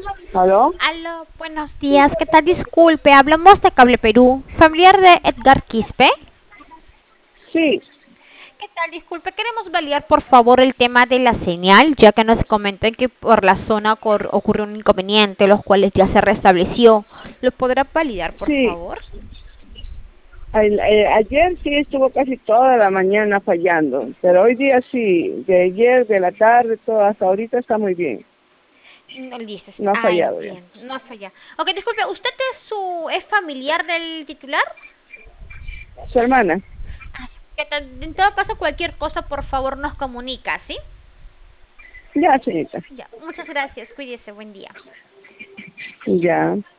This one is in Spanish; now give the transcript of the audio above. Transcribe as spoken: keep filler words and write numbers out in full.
¿Aló? Aló, buenos días. ¿Qué tal? Disculpe, hablamos de Cable Perú, familiar de Edgar Quispe. Sí, ¿Qué tal? Disculpe, queremos validar por favor el tema de la señal, ya que nos comentan que por la zona cor- ocurrió un inconveniente, los cuales ya se restableció. ¿Lo podrá validar, por sí. favor? Ay- eh, ayer sí estuvo casi toda la mañana fallando, pero hoy día sí, de ayer, de la tarde, todo, hasta ahorita está muy bien. No, listo. No ha Ah, fallado ya. entiendo. No falla. Ok, disculpe, ¿usted es su es familiar del titular? Su hermana, Ah, sí. ¿Qué tal? En todo caso, cualquier cosa, por favor, nos comunica, ¿sí? ya, señorita, Ya, muchas gracias. Cuídese. Buen día. ya.